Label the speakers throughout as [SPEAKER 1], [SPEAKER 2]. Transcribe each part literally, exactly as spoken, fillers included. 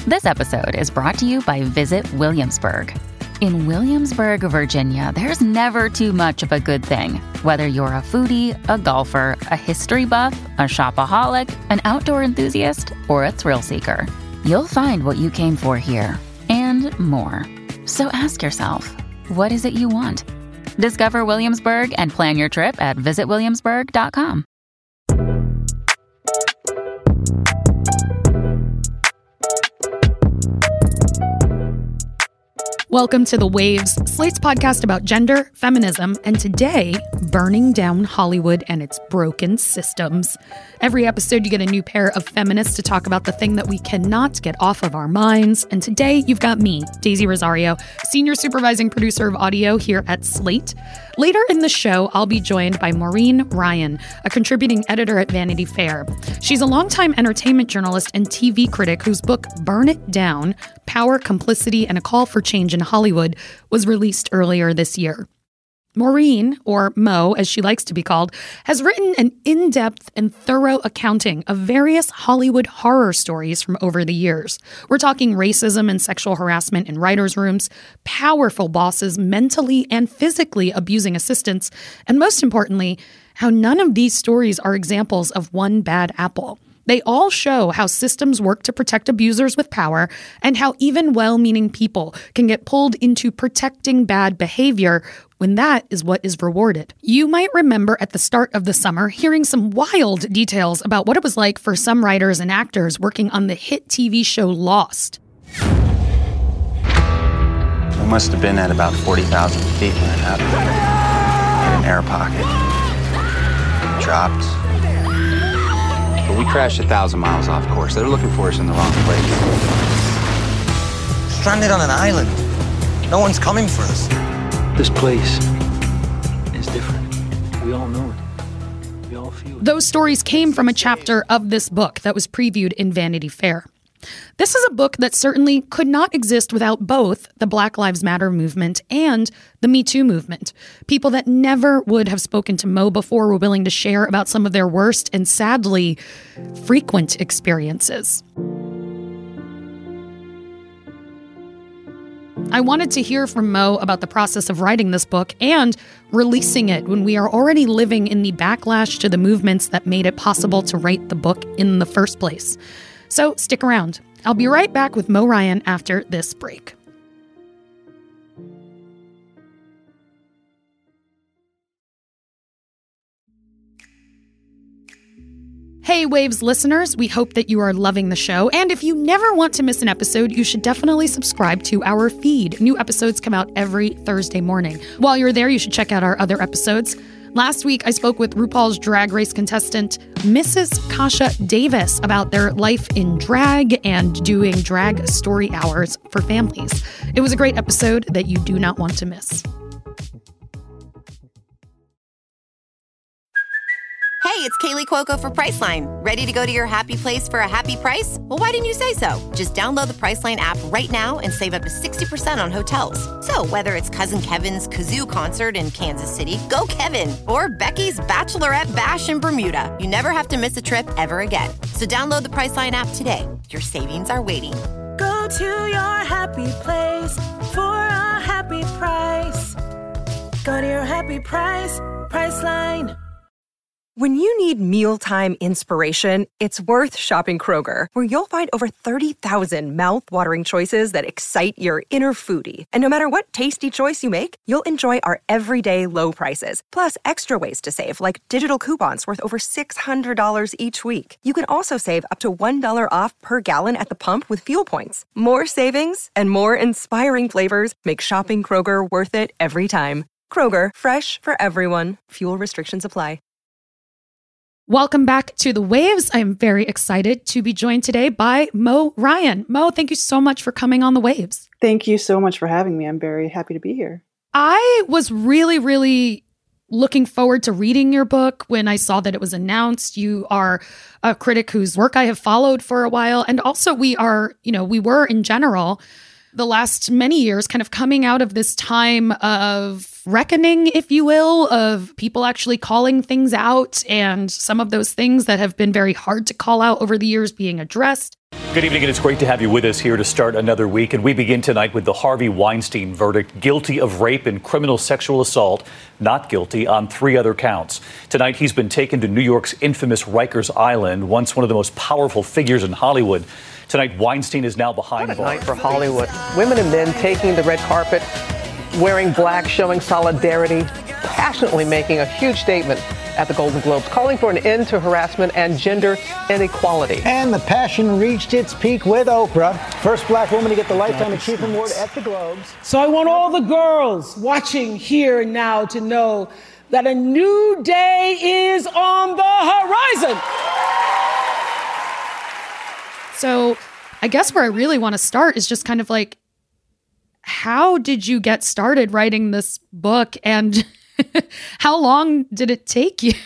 [SPEAKER 1] This episode is brought to you by Visit Williamsburg. In Williamsburg, Virginia, there's never too much of a good thing. Whether you're a foodie, a golfer, a history buff, a shopaholic, an outdoor enthusiast, or a thrill seeker, you'll find what you came for here and more. So ask yourself, what is it you want? Discover Williamsburg and plan your trip at visit williamsburg dot com.
[SPEAKER 2] Welcome to The Waves, Slate's podcast about gender, feminism, and today, burning down Hollywood and its broken systems. Every episode, you get a new pair of feminists to talk about the thing that we cannot get off of our minds. And today, you've got me, Daisy Rosario, senior supervising producer of audio here at Slate. Later in the show, I'll be joined by Maureen Ryan, a contributing editor at Vanity Fair. She's a longtime entertainment journalist and T V critic whose book, Burn It Down, Power, Complicity, and a Call for Change in Hollywood was released earlier this year. Maureen, or Mo as she likes to be called, has written an in-depth and thorough accounting of various Hollywood horror stories from over the years. We're talking racism and sexual harassment in writers' rooms, powerful bosses mentally and physically abusing assistants, and most importantly, how none of these stories are examples of one bad apple. They all show how systems work to protect abusers with power and how even well-meaning people can get pulled into protecting bad behavior when that is what is rewarded. You might remember at the start of the summer hearing some wild details about what it was like for some writers and actors working on the hit T V show Lost.
[SPEAKER 3] We must have been at about forty thousand feet when it happened. In an air pocket. Dropped. But we crashed a thousand miles off course. They're looking for us in the wrong place.
[SPEAKER 4] Stranded on an island. No one's coming for us.
[SPEAKER 5] This place is different. We all know it. We all feel it.
[SPEAKER 2] Those stories came from a chapter of this book that was previewed in Vanity Fair. This is a book that certainly could not exist without both the Black Lives Matter movement and the Me Too movement. People that never would have spoken to Mo before were willing to share about some of their worst and sadly frequent experiences. I wanted to hear from Mo about the process of writing this book and releasing it when we are already living in the backlash to the movements that made it possible to write the book in the first place. So stick around. I'll be right back with Mo Ryan after this break. Hey, Waves listeners, we hope that you are loving the show. And if you never want to miss an episode, you should definitely subscribe to our feed. New episodes come out every Thursday morning. While you're there, you should check out our other episodes. Last week, I spoke with RuPaul's Drag Race contestant, Missus Kasha Davis, about their life in drag and doing drag story hours for families. It was a great episode that you do not want to miss.
[SPEAKER 6] Hey, it's Kaylee Cuoco for Priceline. Ready to go to your happy place for a happy price? Well, why didn't you say so? Just download the Priceline app right now and save up to sixty percent on hotels. So whether it's Cousin Kevin's Kazoo Concert in Kansas City, go Kevin, or Becky's Bachelorette Bash in Bermuda, you never have to miss a trip ever again. So download the Priceline app today. Your savings are waiting.
[SPEAKER 7] Go to your happy place for a happy price. Go to your happy price, Priceline.
[SPEAKER 8] When you need mealtime inspiration, it's worth shopping Kroger, where you'll find over thirty thousand mouth-watering choices that excite your inner foodie. And no matter what tasty choice you make, you'll enjoy our everyday low prices, plus extra ways to save, like digital coupons worth over six hundred dollars each week. You can also save up to one dollar off per gallon at the pump with fuel points. More savings and more inspiring flavors make shopping Kroger worth it every time. Kroger, fresh for everyone. Fuel restrictions apply.
[SPEAKER 2] Welcome back to The Waves. I'm very excited to be joined today by Mo Ryan. Mo, thank you so much for coming on The Waves.
[SPEAKER 9] Thank you so much for having me. I'm very happy to be here.
[SPEAKER 2] I was really, really looking forward to reading your book when I saw that it was announced. You are a critic whose work I have followed for a while. And also we are, you know, we were in general the last many years kind of coming out of this time of reckoning, if you will, of people actually calling things out and some of those things that have been very hard to call out over the years being addressed.
[SPEAKER 10] Good evening, and it's great to have you with us here to start another week. And we begin tonight with the Harvey Weinstein verdict, guilty of rape and criminal sexual assault, not guilty on three other counts. Tonight, he's been taken to New York's infamous Rikers Island, once one of the most powerful figures in Hollywood. Tonight, Weinstein is now behind bars.
[SPEAKER 11] What a night for Hollywood. Women and men taking the red carpet, wearing black, showing solidarity, passionately making a huge statement at the Golden Globes, calling for an end to harassment and gender inequality.
[SPEAKER 12] And the passion reached its peak with Oprah, first black woman to get the Lifetime Achievement Award at the Globes.
[SPEAKER 13] So I want all the girls watching here and now to know that a new day is on the horizon.
[SPEAKER 2] So I guess where I really want to start is just kind of like, how did you get started writing this book, and how long did it take you?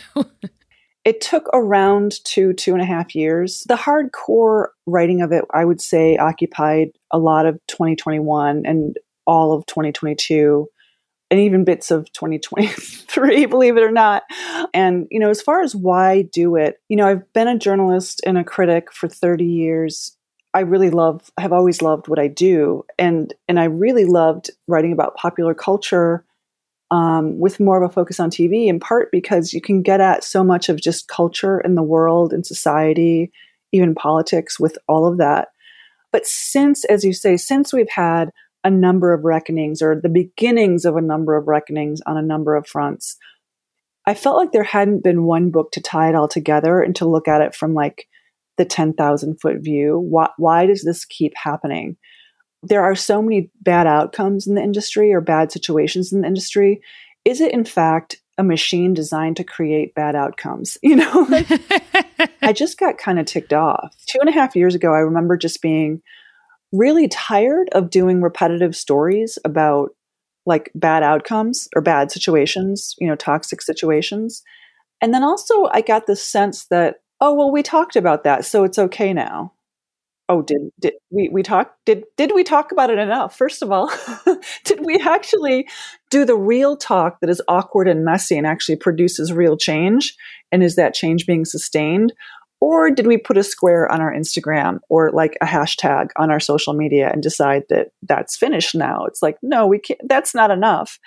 [SPEAKER 9] It took around two, two and a half years. The hardcore writing of it, I would say, occupied a lot of twenty twenty-one and all of twenty twenty-two, and even bits of twenty twenty-three, believe it or not. And, you know, as far as why do it, you know, I've been a journalist and a critic for thirty years. I really love, have always loved what I do. And, and I really loved writing about popular culture um, with more of a focus on T V, in part because you can get at so much of just culture in the world and society, even politics with all of that. But since, as you say, since we've had a number of reckonings, or the beginnings of a number of reckonings on a number of fronts, I felt like there hadn't been one book to tie it all together and to look at it from like the ten thousand foot view. Why, why does this keep happening? There are so many bad outcomes in the industry, or bad situations in the industry. Is it in fact a machine designed to create bad outcomes? You know, like, I just got kind of ticked off. Two and a half years ago, I remember just being really tired of doing repetitive stories about like bad outcomes or bad situations, you know, toxic situations. And then also I got the sense that, oh, well, we talked about that, so it's okay now. Oh, did did we we talk did did we talk about it enough? First of all, did we actually do the real talk that is awkward and messy and actually produces real change? And is that change being sustained? Or did we put a square on our Instagram or like a hashtag on our social media and decide that that's finished now? It's like, no, we can't, that's not enough.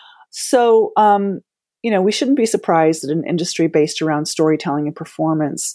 [SPEAKER 9] So, um, you know, we shouldn't be surprised that an industry based around storytelling and performance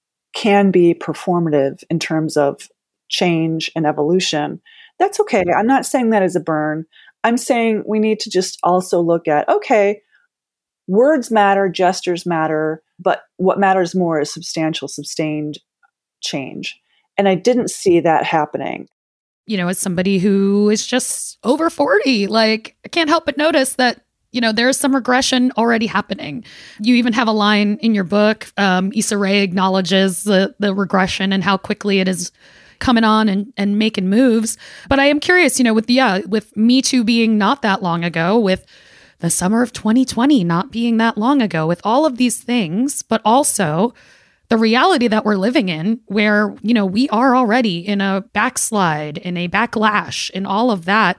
[SPEAKER 9] can be performative in terms of change and evolution. That's okay. I'm not saying that as a burn. I'm saying we need to just also look at, okay, words matter, gestures matter, but what matters more is substantial, sustained change. And I didn't see that happening.
[SPEAKER 2] You know, as somebody who is just over forty, like, I can't help but notice that, you know, there's some regression already happening. You even have a line in your book. Um, Issa Rae acknowledges the, the regression and how quickly it is coming on and, and making moves. But I am curious, you know, with the, yeah, with Me Too being not that long ago, with the summer of twenty twenty not being that long ago, with all of these things, but also the reality that we're living in where, you know, we are already in a backslide, in a backlash, in all of that.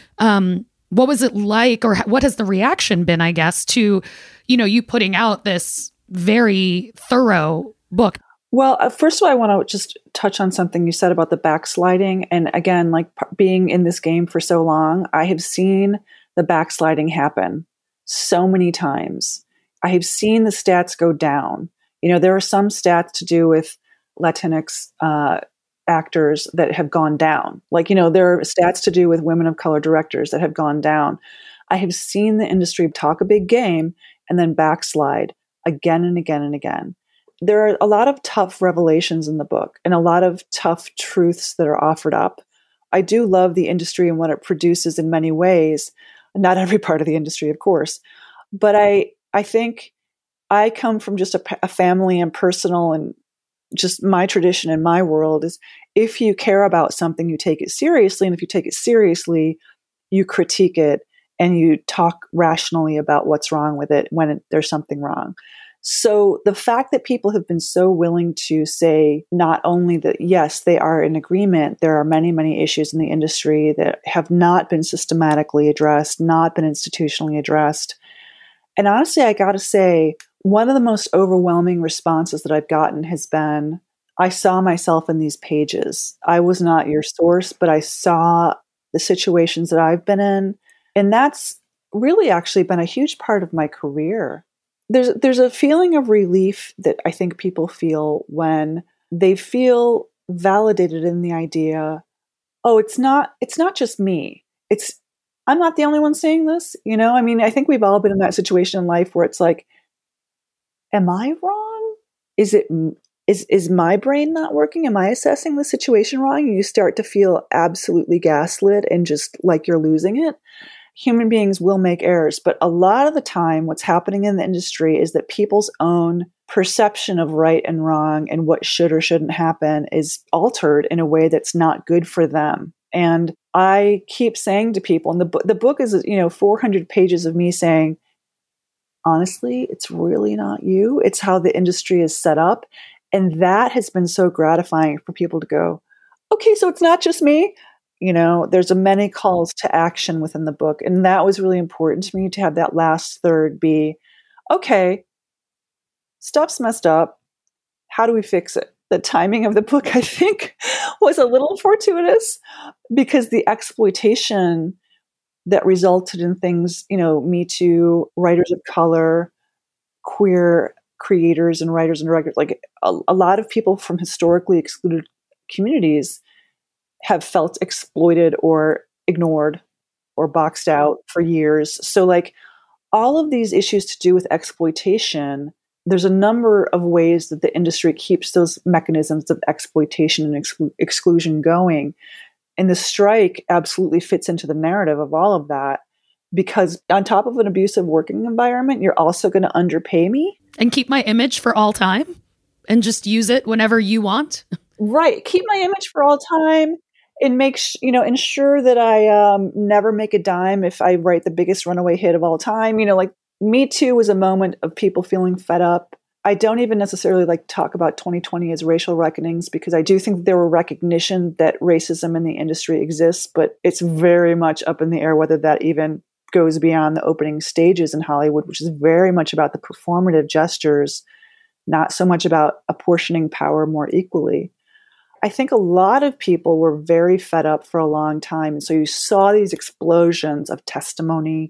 [SPEAKER 2] Um, What was it like, or what has the reaction been, I guess, to, you know, you putting out this very thorough book?
[SPEAKER 9] Well, uh, first of all, I want to just touch on something you said about the backsliding. And again, like p- being in this game for so long, I have seen the backsliding happen so many times. I have seen the stats go down. You know, there are some stats to do with Latinx uh actors that have gone down. Like, you know, there are stats to do with women of color directors that have gone down. I have seen the industry talk a big game and then backslide again and again and again. There are a lot of tough revelations in the book and a lot of tough truths that are offered up. I do love the industry and what it produces in many ways. Not every part of the industry, of course, but I, I think I come from just a, a family and personal and just my tradition in my world is if you care about something, you take it seriously. And if you take it seriously, you critique it and you talk rationally about what's wrong with it when it, there's something wrong. So the fact that people have been so willing to say not only that, yes, they are in agreement, there are many, many issues in the industry that have not been systematically addressed, not been institutionally addressed. And honestly, I got to say, one of the most overwhelming responses that I've gotten has been, I saw myself in these pages. I was not your source, but I saw the situations that I've been in. And that's really actually been a huge part of my career. There's there's a feeling of relief that I think people feel when they feel validated in the idea, oh, it's not it's not just me. It's I'm not the only one saying this. You know, I mean, I think we've all been in that situation in life where it's like, am I wrong? Is it is is my brain not working? Am I assessing the situation wrong? And you start to feel absolutely gaslit and just like you're losing it. Human beings will make errors, but a lot of the time what's happening in the industry is that people's own perception of right and wrong and what should or shouldn't happen is altered in a way that's not good for them. And I keep saying to people, and the, bu- the book is, you know, four hundred pages of me saying, honestly, it's really not you. It's how the industry is set up. And that has been so gratifying for people to go, okay, so it's not just me. You know, there's a many calls to action within the book. And that was really important to me to have that last third be, okay, stuff's messed up. How do we fix it? The timing of the book, I think, was a little fortuitous because the exploitation that resulted in things, you know, Me Too, writers of color, queer creators and writers and directors, like a, a lot of people from historically excluded communities have felt exploited or ignored or boxed out for years. So like all of these issues to do with exploitation, there's a number of ways that the industry keeps those mechanisms of exploitation and exclu- exclusion going. And the strike absolutely fits into the narrative of all of that because on top of an abusive working environment, you're also going to underpay me.
[SPEAKER 2] And keep my image for all time and just use it whenever you want.
[SPEAKER 9] Right. Keep my image for all time. And make sh- you know, ensure that I um, never make a dime if I write the biggest runaway hit of all time. You know, like Me Too was a moment of people feeling fed up. I don't even necessarily like to talk about twenty twenty as racial reckonings because I do think there were recognition that racism in the industry exists, but it's very much up in the air whether that even goes beyond the opening stages in Hollywood, which is very much about the performative gestures, not so much about apportioning power more equally. I think a lot of people were very fed up for a long time. And so you saw these explosions of testimony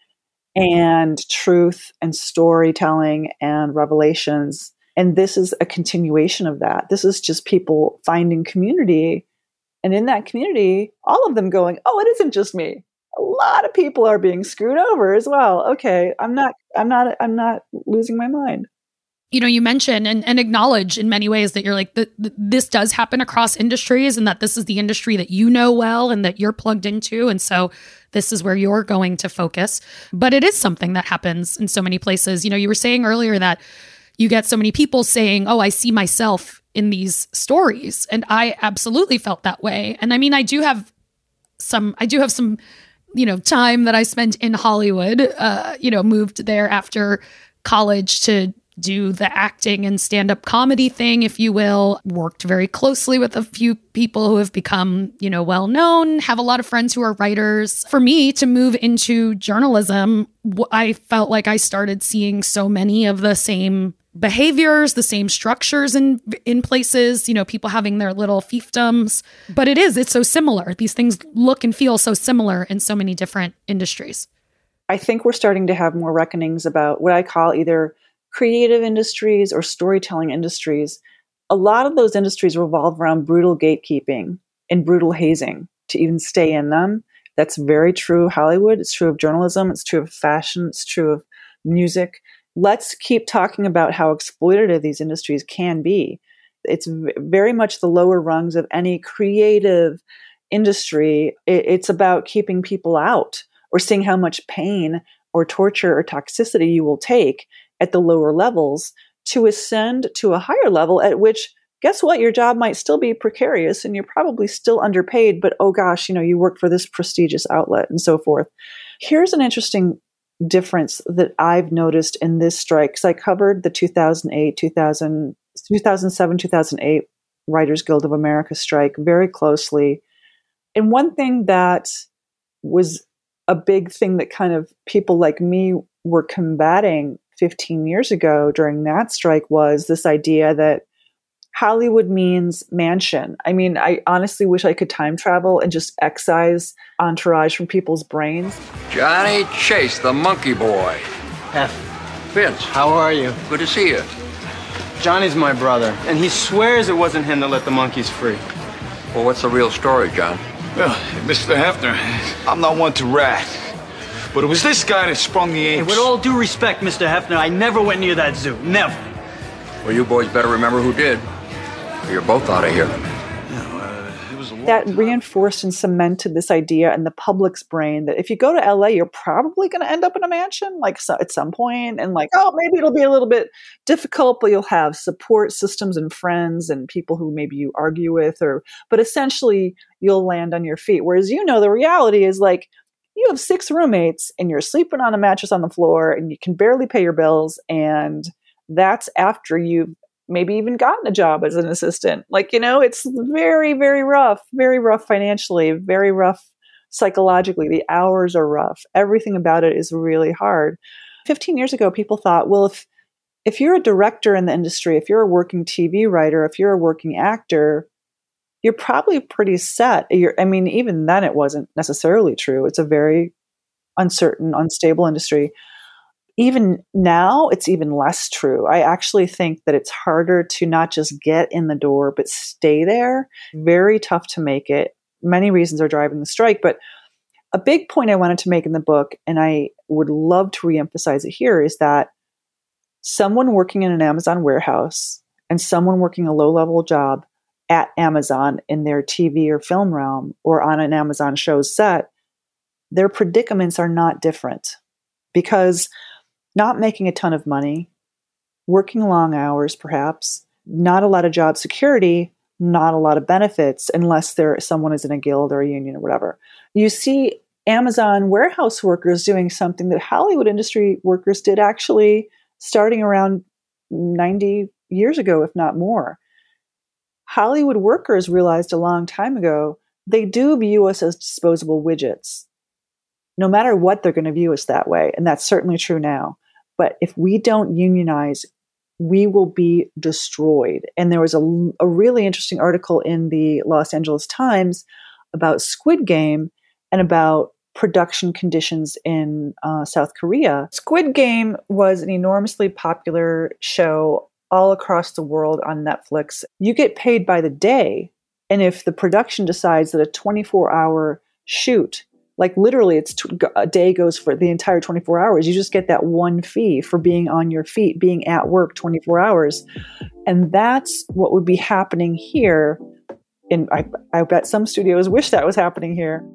[SPEAKER 9] and truth and storytelling and revelations. And this is a continuation of that. This is just people finding community. And in that community, all of them going, oh, it isn't just me. A lot of people are being screwed over as well. Okay, I'm not, I'm not, I'm not losing my mind.
[SPEAKER 2] You know, you mention and, and acknowledge in many ways that you're like, th- th- this does happen across industries and that this is the industry that you know well and that you're plugged into. And so this is where you're going to focus. But it is something that happens in so many places. You know, you were saying earlier that you get so many people saying, oh, I see myself in these stories. And I absolutely felt that way. And I mean, I do have some, I do have some, you know, time that I spent in Hollywood, uh, you know, moved there after college to do the acting and stand-up comedy thing, if you will. Worked very closely with a few people who have become, you know, well-known, have a lot of friends who are writers. For me to move into journalism, I felt like I started seeing so many of the same behaviors, the same structures in in places, you know, people having their little fiefdoms. But it is, it's so similar. These things look and feel so similar in so many different industries.
[SPEAKER 9] I think we're starting to have more reckonings about what I call either creative industries or storytelling industries. A lot of those industries revolve around brutal gatekeeping and brutal hazing to even stay in them. That's very true of Hollywood. It's true of journalism. It's true of fashion. It's true of music. Let's keep talking about how exploitative these industries can be. It's very much the lower rungs of any creative industry. It's about keeping people out or seeing how much pain or torture or toxicity you will take at the lower levels to ascend to a higher level at which, guess what, your job might still be precarious and you're probably still underpaid, but oh gosh, you know, you work for this prestigious outlet and so forth. Here's an interesting difference that I've noticed in this strike, because I covered the two thousand eight, two thousand, two thousand seven, two thousand eight Writers Guild of America strike very closely. And one thing that was a big thing that kind of people like me were combating fifteen years ago during that strike was this idea that Hollywood means mansion. I mean, I honestly wish I could time travel and just excise Entourage from people's brains.
[SPEAKER 14] Johnny Chase, the monkey boy.
[SPEAKER 15] F.
[SPEAKER 14] Vince.
[SPEAKER 15] How are you?
[SPEAKER 14] Good to see you.
[SPEAKER 15] Johnny's my brother, and he swears it wasn't him that let the monkeys free.
[SPEAKER 14] Well, what's the real story, John?
[SPEAKER 16] Well, Mister Hefner, I'm not one to rat, but it was this guy that sprung the apes.
[SPEAKER 15] Hey, with all due respect, Mister Hefner, I never went near that zoo. Never.
[SPEAKER 14] Well, you boys better remember who did. You're both out of here.
[SPEAKER 9] That reinforced and cemented this idea in the public's brain that if you go to L A, you're probably going to end up in a mansion, like so, at some point, and like, oh, maybe it'll be a little bit difficult, but you'll have support systems and friends and people who maybe you argue with, or but essentially you'll land on your feet. Whereas, you know, the reality is like you have six roommates and you're sleeping on a mattress on the floor and you can barely pay your bills, and that's after you've maybe even gotten a job as an assistant. Like, you know, it's very, very rough, very rough financially, very rough psychologically. The hours are rough. Everything about it is really hard. fifteen years ago, people thought, well, if, if you're a director in the industry, if you're a working T V writer, if you're a working actor, you're probably pretty set. You're, I mean, even then it wasn't necessarily true. It's a very uncertain, unstable industry. Even now, it's even less true. I actually think that it's harder to not just get in the door, but stay there. Very tough to make it. Many reasons are driving the strike. But a big point I wanted to make in the book, and I would love to reemphasize it here, is that someone working in an Amazon warehouse and someone working a low-level job at Amazon in their T V or film realm or on an Amazon show's set, their predicaments are not different. Because not making a ton of money, working long hours perhaps, not a lot of job security, not a lot of benefits unless there someone is in a guild or a union or whatever. You see Amazon warehouse workers doing something that Hollywood industry workers did actually starting around ninety years ago, if not more. Hollywood workers realized a long time ago, they do view us as disposable widgets. No matter what, they're going to view us that way. And that's certainly true now. But if we don't unionize, we will be destroyed. And there was a, a really interesting article in the Los Angeles Times about Squid Game and about production conditions in uh, South Korea. Squid Game was an enormously popular show all across the world on Netflix. You get paid by the day. And if the production decides that a twenty-four hour shoot, like literally it's t- a day goes for the entire twenty-four hours, you just get that one fee for being on your feet, being at work twenty-four hours. And that's what would be happening here. And I, I bet some studios wish that was happening here.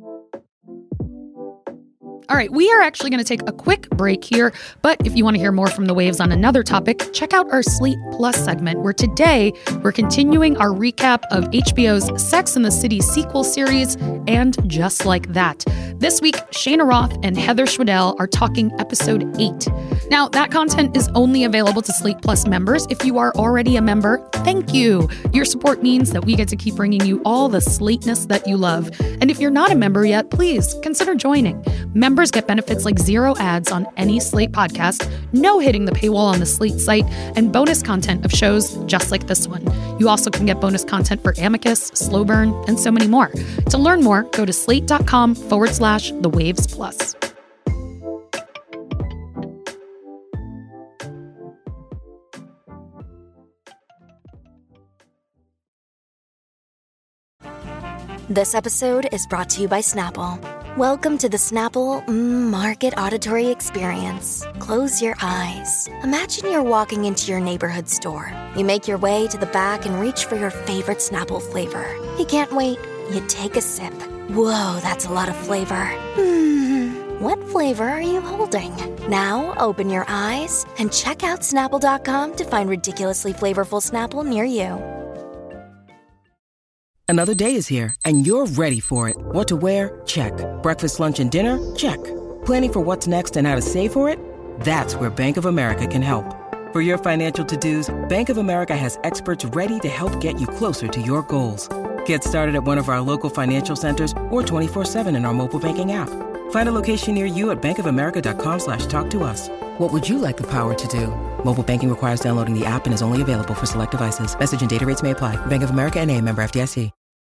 [SPEAKER 2] All right, we are actually going to take a quick break here, but if you want to hear more from the Waves on another topic, check out our Slate Plus segment, where today we're continuing our recap of H B O's Sex and the City sequel series, and Just Like That. This week, Shayna Roth and Heather Schwedel are talking episode eight. Now, that content is only available to Slate Plus members. If you are already a member, thank you. Your support means that we get to keep bringing you all the Slateness that you love. And if you're not a member yet, please consider joining. Members get benefits like zero ads on any Slate podcast, no hitting the paywall on the Slate site, and bonus content of shows just like this one. You also can get bonus content for Amicus, Slow Burn, and so many more. To learn more, go to slate.com forward slash the Waves Plus.
[SPEAKER 17] This episode is brought to you by Snapple. Welcome to the Snapple mm, Market Auditory Experience. Close your eyes. Imagine you're walking into your neighborhood store. You make your way to the back and reach for your favorite Snapple flavor. You can't wait. You take a sip. Whoa, that's a lot of flavor. Hmm, what flavor are you holding? Now open your eyes and check out Snapple dot com to find ridiculously flavorful Snapple near you.
[SPEAKER 18] Another day is here, and you're ready for it. What to wear? Check. Breakfast, lunch, and dinner? Check. Planning for what's next and how to save for it? That's where Bank of America can help. For your financial to-dos, Bank of America has experts ready to help get you closer to your goals. Get started at one of our local financial centers or twenty-four seven in our mobile banking app. Find a location near you at bankofamerica.com slash talk to us. What would you like the power to do? Mobile banking requires downloading the app and is only available for select devices. Message and data rates may apply. Bank of America N A, member F D I C.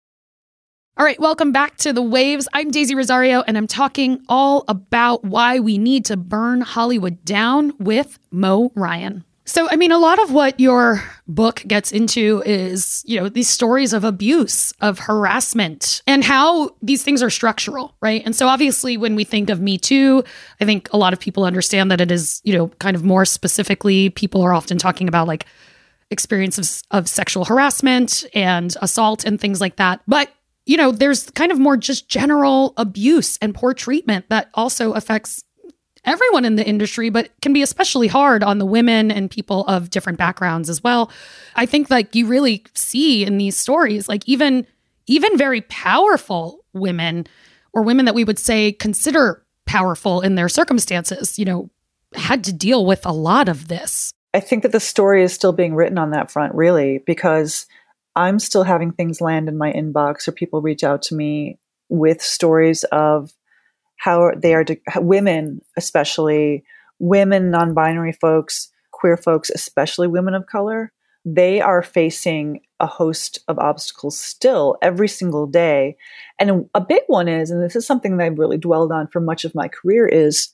[SPEAKER 2] All right, welcome back to The Waves. I'm Daisy Rosario, and I'm talking all about why we need to burn Hollywood down with Mo Ryan. So, I mean, a lot of what your book gets into is, you know, these stories of abuse, of harassment, and how these things are structural, right? And so obviously when we think of Me Too, I think a lot of people understand that it is, you know, kind of more specifically, people are often talking about like experiences of sexual harassment and assault and things like that. But you know, there's kind of more just general abuse and poor treatment that also affects everyone in the industry, but can be especially hard on the women and people of different backgrounds as well. I think like you really see in these stories, like even, even very powerful women or women that we would say consider powerful in their circumstances, you know, had to deal with a lot of this.
[SPEAKER 9] I think that the story is still being written on that front, really, because I'm still having things land in my inbox or people reach out to me with stories of how they are, de- women, especially women, non-binary folks, queer folks, especially women of color, they are facing a host of obstacles still every single day. And a big one is, and this is something that I've really dwelled on for much of my career, is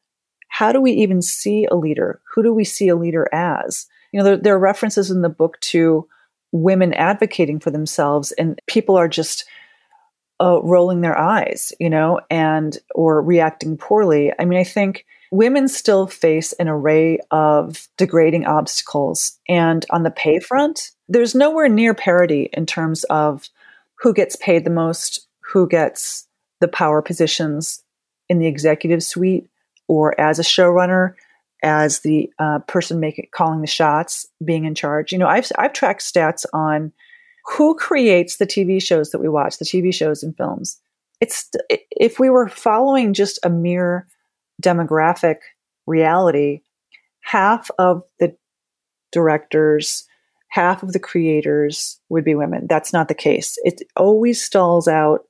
[SPEAKER 9] how do we even see a leader? Who do we see a leader as? You know, there, there are references in the book to women advocating for themselves, and people are just uh, rolling their eyes, you know, and or reacting poorly. I mean, I think women still face an array of degrading obstacles. And on the pay front, there's nowhere near parity in terms of who gets paid the most, who gets the power positions in the executive suite or as a showrunner, as the uh, person making calling the shots, being in charge. You know, I've I've tracked stats on who creates the T V shows that we watch, the T V shows and films. It's if we were following just a mere demographic reality, half of the directors, half of the creators would be women. That's not the case. It always stalls out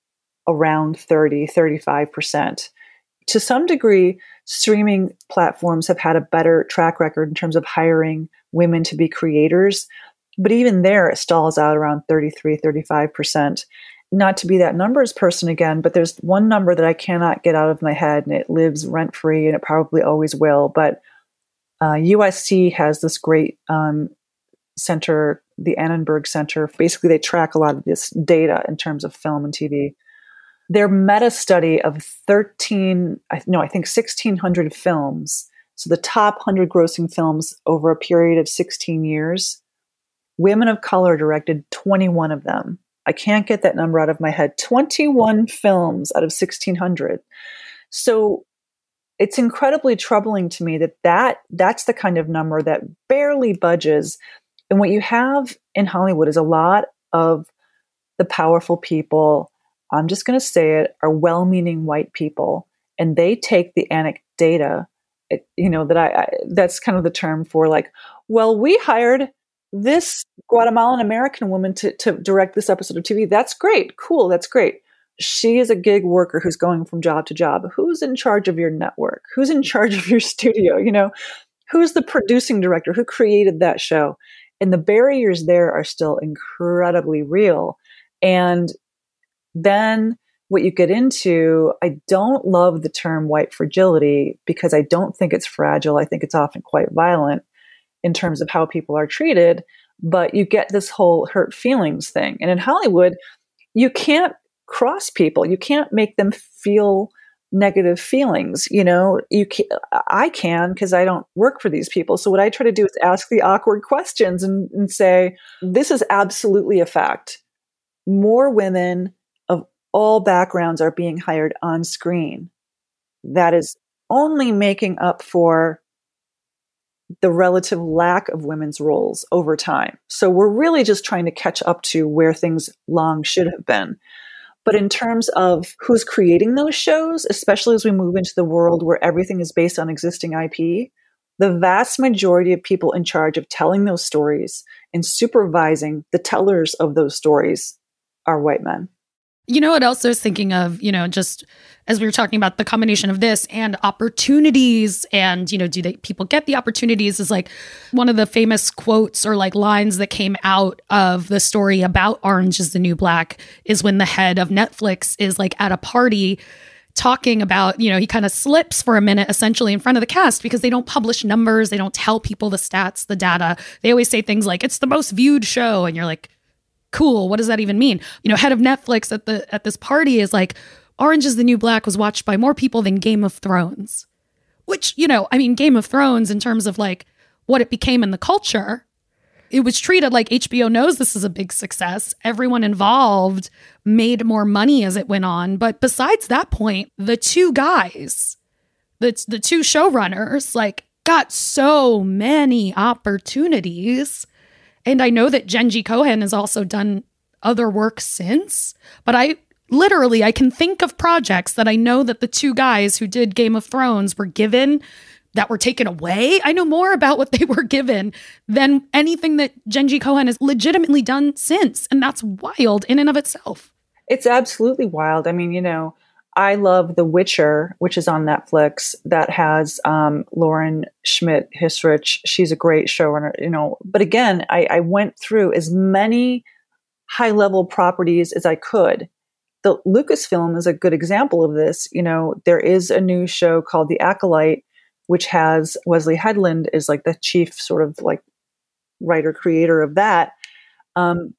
[SPEAKER 9] around thirty, thirty-five percent. To some degree, streaming platforms have had a better track record in terms of hiring women to be creators. But even there, it stalls out around thirty-three, thirty-five percent. Not to be that numbers person again, but there's one number that I cannot get out of my head, and it lives rent-free, and it probably always will. But uh, U S C has this great um, center, the Annenberg Center. Basically, they track a lot of this data in terms of film and T V. Their meta study of thirteen, no, I think sixteen hundred films. So the top one hundred grossing films over a period of sixteen years, women of color directed twenty-one of them. I can't get that number out of my head. twenty-one films out of sixteen hundred. So it's incredibly troubling to me that, that that's the kind of number that barely budges. And what you have in Hollywood is a lot of the powerful people, I'm just going to say it, are well-meaning white people, and they take the anecdata, it, you know, that I, I, that's kind of the term for like, well, we hired this Guatemalan American woman to, to direct this episode of T V. That's great. Cool. That's great. She is a gig worker who's going from job to job. Who's in charge of your network? Who's in charge of your studio? You know, who's the producing director? Who created that show? And the barriers there are still incredibly real. And then what you get into, I don't love the term white fragility because I don't think it's fragile. I think it's often quite violent in terms of how people are treated, but you get this whole hurt feelings thing. And in Hollywood, you can't cross people. You can't make them feel negative feelings. You know, you can, I can, because I don't work for these people. So what I try to do is ask the awkward questions and, and say, this is absolutely a fact. More women of all backgrounds are being hired on screen. That is only making up for the relative lack of women's roles over time. So we're really just trying to catch up to where things long should have been. But in terms of who's creating those shows, especially as we move into the world where everything is based on existing I P, the vast majority of people in charge of telling those stories and supervising the tellers of those stories are white men.
[SPEAKER 2] You know what else I was thinking of, you know, just as we were talking about the combination of this and opportunities and, you know, do they people get the opportunities is like one of the famous quotes or like lines that came out of the story about Orange is the New Black is when the head of Netflix is like at a party talking about, you know, he kind of slips for a minute essentially in front of the cast because they don't publish numbers. They don't tell people the stats, the data. They always say things like, it's the most viewed show. And you're like, cool. What does that even mean? You know, head of Netflix at the at this party is like, Orange is the New Black was watched by more people than Game of Thrones, which, you know, I mean, Game of Thrones in terms of like what it became in the culture, it was treated like H B O knows this is a big success. Everyone involved made more money as it went on. But besides that point, the two guys, the, the two showrunners, like got so many opportunities. And I know that Jenji Kohan has also done other work since, but I literally, I can think of projects that I know that the two guys who did Game of Thrones were given that were taken away. I know more about what they were given than anything that Jenji Kohan has legitimately done since. And that's wild in and of itself.
[SPEAKER 9] It's absolutely wild. I mean, you know, I love The Witcher, which is on Netflix, that has um, Lauren Schmidt-Hissrich. She's a great showrunner, you know. But again, I, I went through as many high-level properties as I could. The Lucasfilm is a good example of this. You know, there is a new show called The Acolyte, which has Wesley Headland is like the chief sort of like writer creator of that. Um,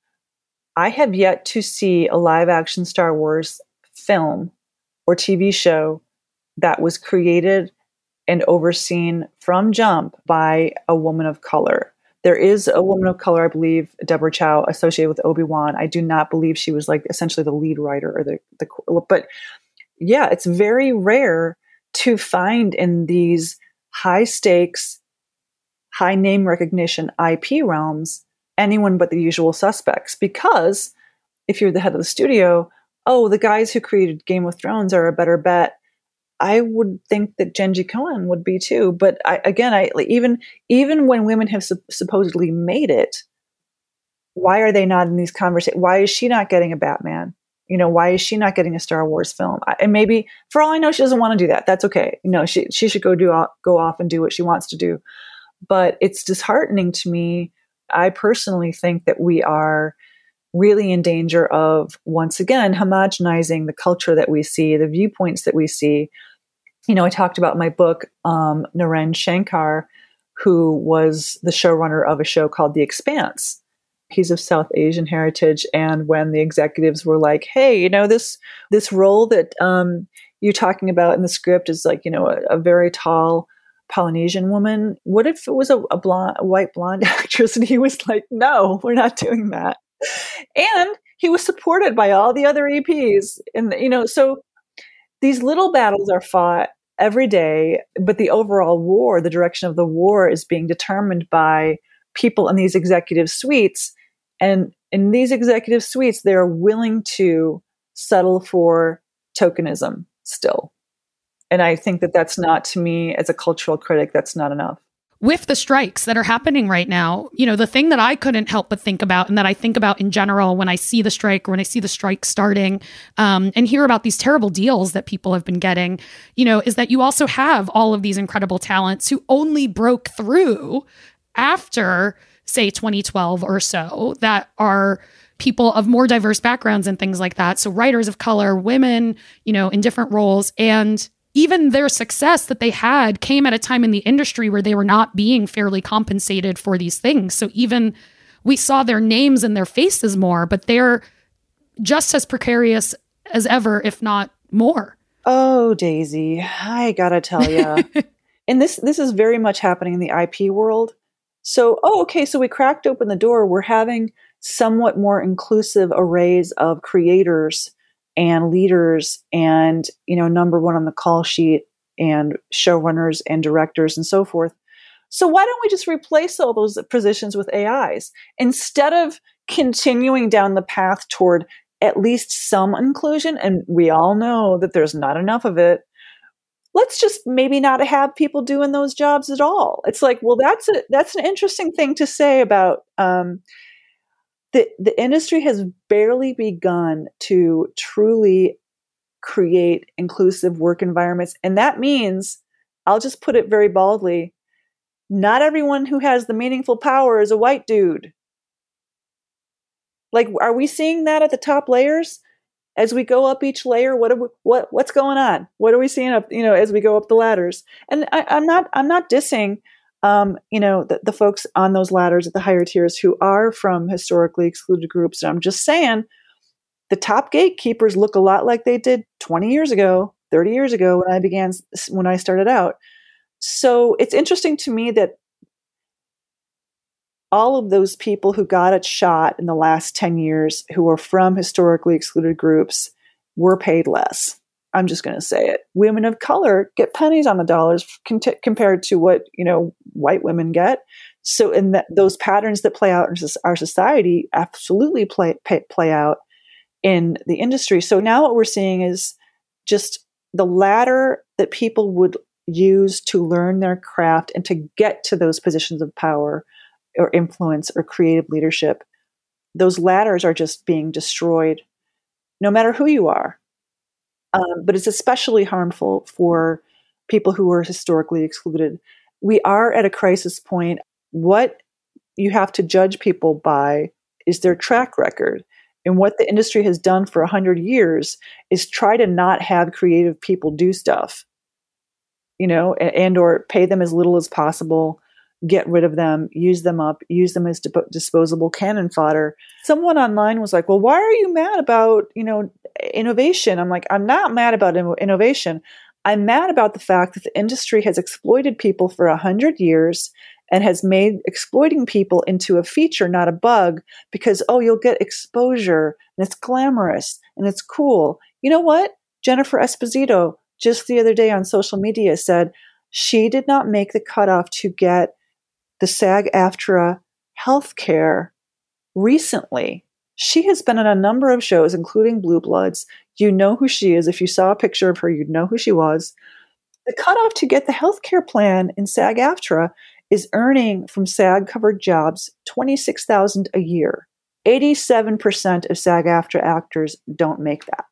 [SPEAKER 9] I have yet to see a live-action Star Wars film or T V show that was created and overseen from jump by a woman of color. There is a woman of color, I believe, Deborah Chow, associated with Obi-Wan. I do not believe she was like essentially the lead writer or the, the, but yeah, it's very rare to find in these high stakes, high name recognition I P realms, anyone but the usual suspects. Because if you're the head of the studio, oh, the guys who created Game of Thrones are a better bet. I would think that Jenji Kohan would be too. But I, again, I like, even even when women have su- supposedly made it, why are they not in these conversations? Why is she not getting a Batman? You know, why is she not getting a Star Wars film? I, and maybe, for all I know, she doesn't want to do that. That's okay. You know, she she should go do go off and do what she wants to do. But it's disheartening to me. I personally think that we are really in danger of, once again, homogenizing the culture that we see, the viewpoints that we see. You know, I talked about in my book, um, Naren Shankar, who was the showrunner of a show called The Expanse. He's of South Asian heritage. And when the executives were like, hey, you know, this this role that um, you're talking about in the script is like, you know, a, a very tall Polynesian woman. What if it was a, a blonde, a white blonde actress? And he was like, no, we're not doing that. And he was supported by all the other E Ps. And, you know, so these little battles are fought every day, but the overall war, the direction of the war is being determined by people in these executive suites. And in these executive suites, they're willing to settle for tokenism still. And I think that that's not, to me, as a cultural critic, that's not enough.
[SPEAKER 2] With the strikes that are happening right now, you know, the thing that I couldn't help but think about and that I think about in general when I see the strike or when I see the strike starting um, and hear about these terrible deals that people have been getting, you know, is that you also have all of these incredible talents who only broke through after, say, twenty twelve or so, that are people of more diverse backgrounds and things like that. So writers of color, women, you know, in different roles. And even their success that they had came at a time in the industry where they were not being fairly compensated for these things. So even we saw their names and their faces more, but they're just as precarious as ever, if not more.
[SPEAKER 9] Oh, Daisy, I gotta tell you. And this this is very much happening in the I P world. So, oh, okay, so we cracked open the door. We're having somewhat more inclusive arrays of creators and leaders and, you know, number one on the call sheet and showrunners and directors and so forth. So why don't we just replace all those positions with A Is instead of continuing down the path toward at least some inclusion, and we all know that there's not enough of it, let's just maybe not have people doing those jobs at all. It's like, well, that's a, that's an interesting thing to say about um, the the industry has barely begun to truly create inclusive work environments, and that means, I'll just put it very baldly, not everyone who has the meaningful power is a white dude. Like, are we seeing that at the top layers? As we go up each layer, what are we, what what's going on? What are we seeing up, you know, as we go up the ladders? And I, I'm not I'm not dissing, um, you know, the, the folks on those ladders at the higher tiers who are from historically excluded groups. And I'm just saying, the top gatekeepers look a lot like they did twenty years ago, thirty years ago when I began when I started out. So it's interesting to me that all of those people who got a shot in the last ten years who are from historically excluded groups were paid less. I'm just going to say it. Women of color get pennies on the dollars c- compared to what, you know, white women get. So in that, those patterns that play out in our society absolutely play, play, play out in the industry. So now what we're seeing is just the ladder that people would use to learn their craft and to get to those positions of power or influence or creative leadership. Those ladders are just being destroyed, no matter who you are. Um, but it's especially harmful for people who are historically excluded. We are at a crisis point. What you have to judge people by is their track record. And what the industry has done for one hundred years is try to not have creative people do stuff, you know, and, and or pay them as little as possible, get rid of them, use them up, use them as dip- disposable cannon fodder. Someone online was like, well, why are you mad about, you know, innovation? I'm like, I'm not mad about in- innovation. I'm mad about the fact that the industry has exploited people for a hundred years and has made exploiting people into a feature, not a bug, because, oh, you'll get exposure and it's glamorous and it's cool. You know what? Jennifer Esposito just the other day on social media said she did not make the cutoff to get the SAG-AFTRA healthcare recently. She has been on a number of shows, including Blue Bloods. You know who she is. If you saw a picture of her, you'd know who she was. The cutoff to get the healthcare plan in SAG-AFTRA is earning from SAG-covered jobs twenty-six thousand dollars a year. eighty-seven percent of SAG-AFTRA actors don't make that.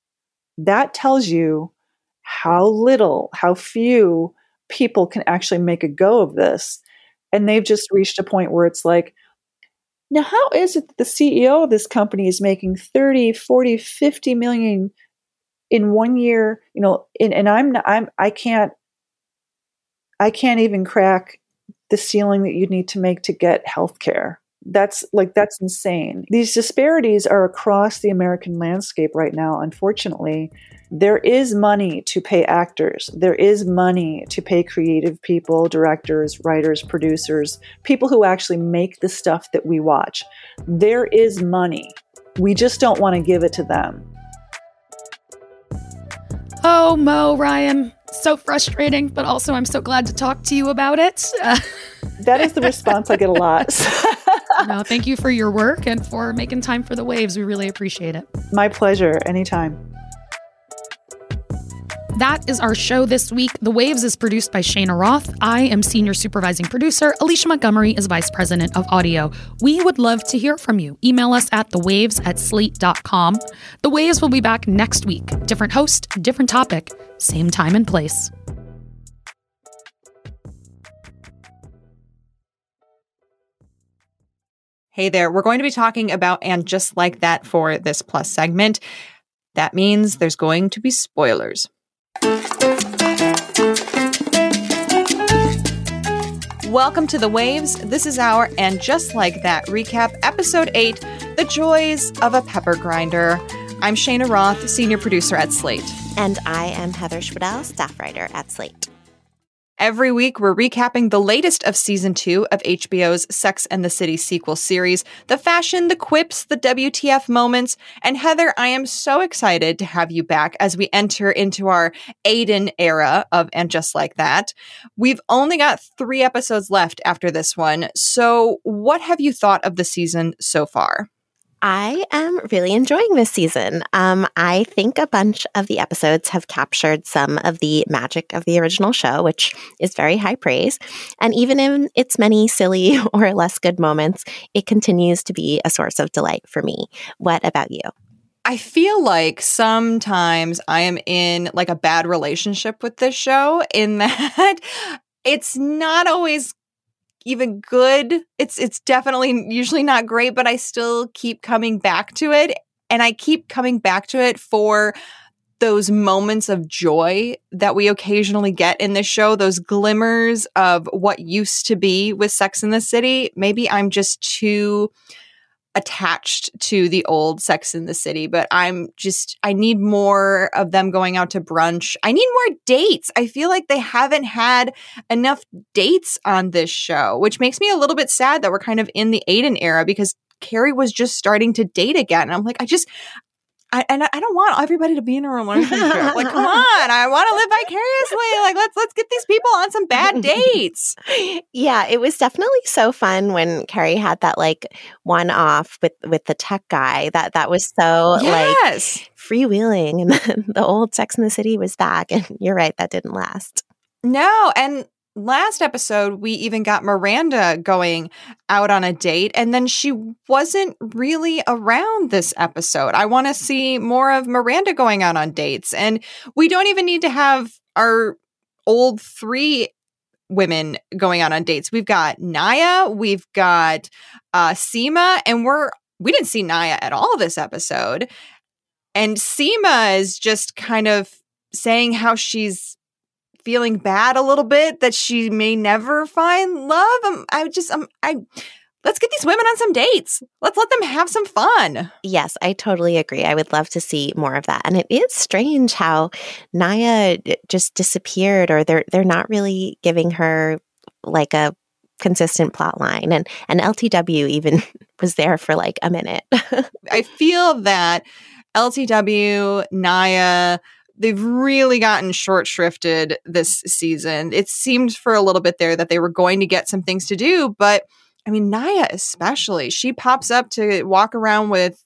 [SPEAKER 9] That tells you how little, how few people can actually make a go of this. And they've just reached a point where it's like, now how is it that the C E O of this company is making thirty, forty, fifty million in one year, you know, and, and I'm not, I'm, I can't, I can't even crack the ceiling that you need to make to get healthcare. That's like, that's insane. These disparities are across the American landscape right now. Unfortunately, there is money to pay actors. There is money to pay creative people, directors, writers, producers, people who actually make the stuff that we watch. There is money. We just don't want to give it to them.
[SPEAKER 2] Oh, Mo, Ryan, so frustrating, but also I'm so glad to talk to you about it. Uh,
[SPEAKER 9] that is the response I get a lot.
[SPEAKER 2] No, thank you for your work and for making time for the waves. We really appreciate it.
[SPEAKER 9] My pleasure. Anytime.
[SPEAKER 2] That is our show this week. The Waves is produced by Shana Roth. I am senior supervising producer. Alicia Montgomery is vice president of audio. We would love to hear from you. Email us at thewaves at slate dot com. The Waves will be back next week. Different host, different topic, same time and place.
[SPEAKER 19] Hey there, we're going to be talking about And Just Like That for this Plus segment. That means there's going to be spoilers. Welcome to The Waves. This is our And Just Like That recap, episode eight, The Joys of a Pepper Grinder. I'm Shana Roth, senior producer at Slate.
[SPEAKER 6] And I am Heather Schwedel, staff writer at Slate.
[SPEAKER 19] Every week, we're recapping the latest of season two of H B O's Sex and the City sequel series, the fashion, the quips, the W T F moments. And Heather, I am so excited to have you back as we enter into our Aiden era of And Just Like That. We've only got three episodes left after this one. So what have you thought of the season so far?
[SPEAKER 20] I am really enjoying this season. Um, I think a bunch of the episodes have captured some of the magic of the original show, which is very high praise. And even in its many silly or less good moments, it continues to be a source of delight for me. What about you?
[SPEAKER 19] I feel like sometimes I am in like a bad relationship with this show in that it's not always even good. It's it's definitely usually not great, but I still keep coming back to it. And I keep coming back to it for those moments of joy that we occasionally get in this show, those glimmers of what used to be with Sex and the City. Maybe I'm just too attached to the old Sex and the City, but I'm just, I need more of them going out to brunch. I need more dates. I feel like they haven't had enough dates on this show, which makes me a little bit sad that we're kind of in the Aiden era because Carrie was just starting to date again. And I'm like, I just, I, and I don't want everybody to be in a relationship. Like, come on, I want to live vicariously. Like, let's let's get these people on some bad dates.
[SPEAKER 20] Yeah, it was definitely so fun when Carrie had that like one off with with the tech guy. That that was so
[SPEAKER 19] yes.
[SPEAKER 20] like freewheeling, and then the old Sex and the City was back. And you're right, that didn't last.
[SPEAKER 19] No, and last episode, we even got Miranda going out on a date, and then she wasn't really around this episode. I want to see more of Miranda going out on dates, and we don't even need to have our old three women going out on dates. We've got Naya, we've got uh, Seema, and we're we didn't see Naya at all this episode, and Seema is just kind of saying how she's feeling bad a little bit that she may never find love. Um, I just, um, I let's get these women on some dates. Let's let them have some fun.
[SPEAKER 20] Yes, I totally agree. I would love to see more of that. And it is strange how Naya just disappeared, or they're they're not really giving her like a consistent plot line. And and L T W even was there for like a minute.
[SPEAKER 19] I feel that L T W, Naya, they've really gotten short shrifted this season. It seemed for a little bit there that they were going to get some things to do, but I mean, Naya especially, she pops up to walk around with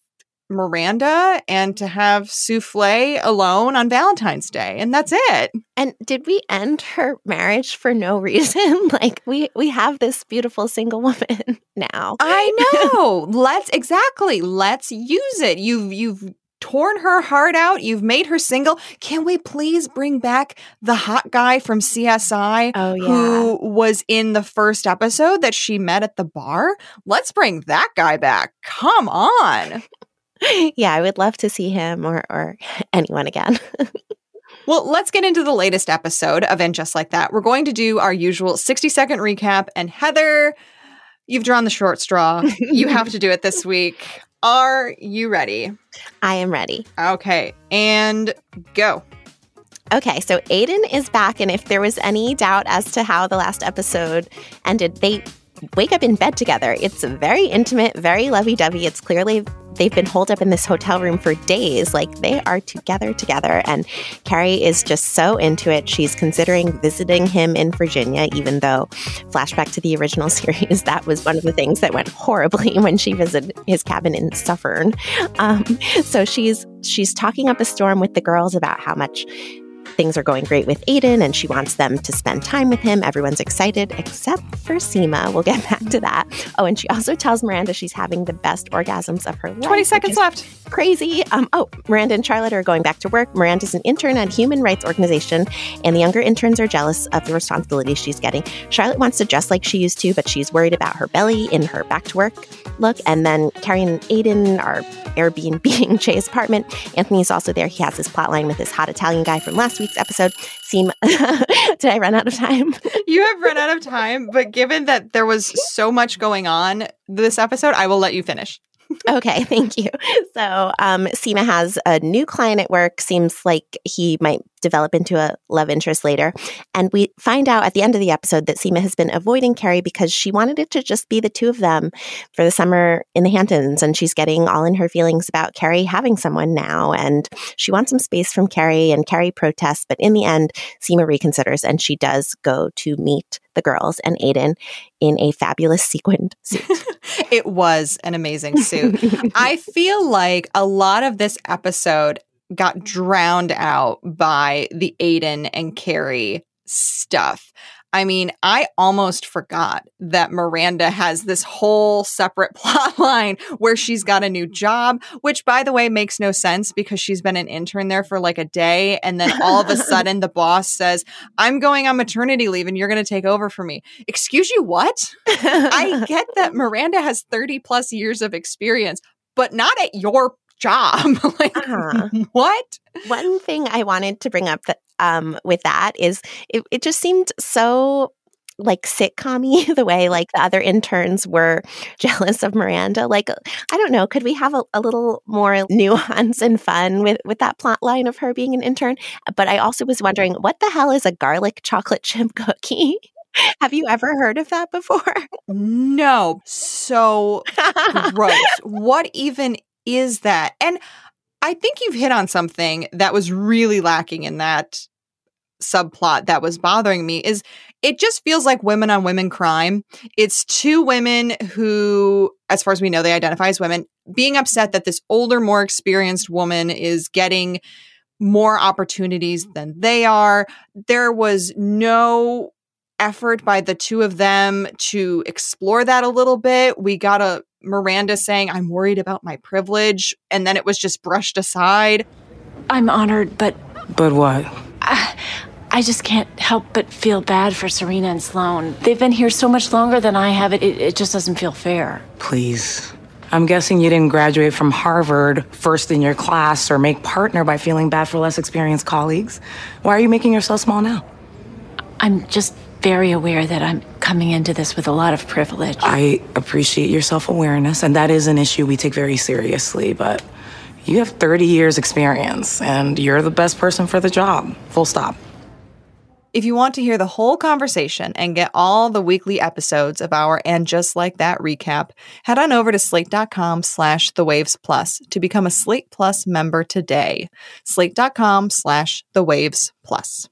[SPEAKER 19] Miranda and to have souffle alone on Valentine's Day, and that's it.
[SPEAKER 20] And did we end her marriage for no reason? Like we we have this beautiful single woman now.
[SPEAKER 19] I know. Let's exactly. Let's use it. You've you've torn her heart out. You've made her single. Can we please bring back the hot guy from C S I
[SPEAKER 20] oh, yeah.
[SPEAKER 19] who was in the first episode that she met at the bar? Let's bring that guy back. Come on.
[SPEAKER 20] Yeah, I would love to see him or, or anyone again.
[SPEAKER 19] Well, let's get into the latest episode of And Just Like That. We're going to do our usual sixty second recap. And Heather, you've drawn the short straw. You have to do it this week. Are you ready?
[SPEAKER 20] I am ready.
[SPEAKER 19] Okay, and go.
[SPEAKER 20] Okay, so Aiden is back, and if there was any doubt as to how the last episode ended, they wake up in bed together. It's very intimate, very lovey-dovey. It's clearly they've been holed up in this hotel room for days. Like, they are together together, and Carrie is just so into it. She's considering visiting him in Virginia, even though, flashback to the original series, that was one of the things that went horribly when she visited his cabin in Suffern. Um, so she's she's talking up a storm with the girls about how much things are going great with Aiden, and she wants them to spend time with him. Everyone's excited, except for Seema. We'll get back to that. Oh, and she also tells Miranda she's having the best orgasms of her life.
[SPEAKER 19] twenty seconds left.
[SPEAKER 20] Crazy. Um, oh, Miranda and Charlotte are going back to work. Miranda's an intern at a human rights organization, and the younger interns are jealous of the responsibilities she's getting. Charlotte wants to dress like she used to, but she's worried about her belly in her back to work look. And then Carrie and Aiden are Airbnb-ing Jay's apartment. Anthony's also there. He has his plotline with this hot Italian guy from last week's episode. Seem did I run out of time?
[SPEAKER 19] You have run out of time, but given that there was so much going on this episode, I will let you finish.
[SPEAKER 20] Okay, thank you. So um, Seema has a new client at work. Seems like he might develop into a love interest later. And we find out at the end of the episode that Seema has been avoiding Carrie because she wanted it to just be the two of them for the summer in the Hamptons. And she's getting all in her feelings about Carrie having someone now. And she wants some space from Carrie, and Carrie protests. But in the end, Seema reconsiders and she does go to meet the girls and Aiden in a fabulous sequined suit.
[SPEAKER 19] It was an amazing suit. I feel like a lot of this episode got drowned out by the Aiden and Carrie stuff. I mean, I almost forgot that Miranda has this whole separate plot line where she's got a new job, which, by the way, makes no sense because she's been an intern there for like a day. And then all of a sudden the boss says, I'm going on maternity leave and you're going to take over for me. Excuse you, what? I get that Miranda has thirty plus years of experience, but not at your job. Like, uh-huh. What?
[SPEAKER 20] One thing I wanted to bring up that um with that is it, it just seemed so like sitcom-y the way like the other interns were jealous of Miranda. Like, I don't know, could we have a, a little more nuance and fun with, with that plot line of her being an intern? But I also was wondering, what the hell is a garlic chocolate chip cookie? Have you ever heard of that before?
[SPEAKER 19] No. So gross. What even is that? And I think you've hit on something that was really lacking in that subplot that was bothering me is it just feels like women on women crime. It's two women who, as far as we know, they identify as women, being upset that this older, more experienced woman is getting more opportunities than they are. There was no effort by the two of them to explore that a little bit. We got a Miranda saying, I'm worried about my privilege. And then it was just brushed aside.
[SPEAKER 21] I'm honored, but...
[SPEAKER 22] But what?
[SPEAKER 21] I, I just can't help but feel bad for Serena and Sloan. They've been here so much longer than I have. It, it, it just doesn't feel fair.
[SPEAKER 22] Please. I'm guessing you didn't graduate from Harvard first in your class or make partner by feeling bad for less experienced colleagues. Why are you making yourself small now?
[SPEAKER 21] I'm just very aware that I'm coming into this with a lot of privilege.
[SPEAKER 22] I appreciate your self-awareness, and that is an issue we take very seriously, but you have thirty years experience, and you're the best person for the job. Full stop.
[SPEAKER 19] If you want to hear the whole conversation and get all the weekly episodes of our And Just Like That recap, head on over to slate.com slash the waves plus to become a Slate Plus member today. Slate.com slash the waves plus.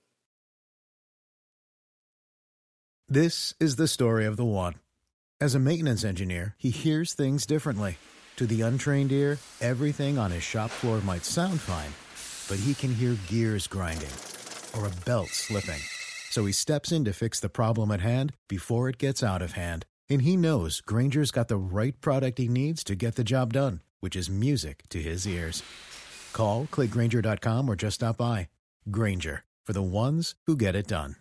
[SPEAKER 23] This is the story of the one. As a maintenance engineer, he hears things differently. To the untrained ear, everything on his shop floor might sound fine, but he can hear gears grinding or a belt slipping. So he steps in to fix the problem at hand before it gets out of hand. And he knows Grainger's got the right product he needs to get the job done, which is music to his ears. Call, click Grainger dot com, or just stop by. Grainger, for the ones who get it done.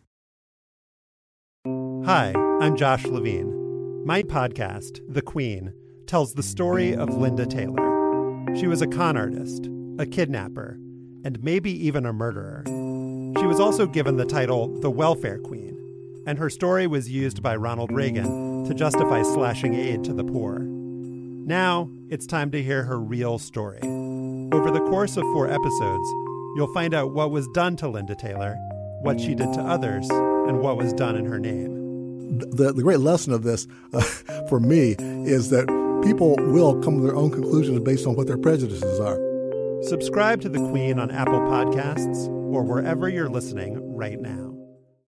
[SPEAKER 24] Hi, I'm Josh Levine. My podcast, The Queen, tells the story of Linda Taylor. She was a con artist, a kidnapper, and maybe even a murderer. She was also given the title the Welfare Queen, and her story was used by Ronald Reagan to justify slashing aid to the poor. Now, it's time to hear her real story. Over the course of four episodes, you'll find out what was done to Linda Taylor, what she did to others, and what was done in her name.
[SPEAKER 25] The, the great lesson of this, uh, for me, is that people will come to their own conclusions based on what their prejudices are.
[SPEAKER 24] Subscribe to The Queen on Apple Podcasts or wherever you're listening right now.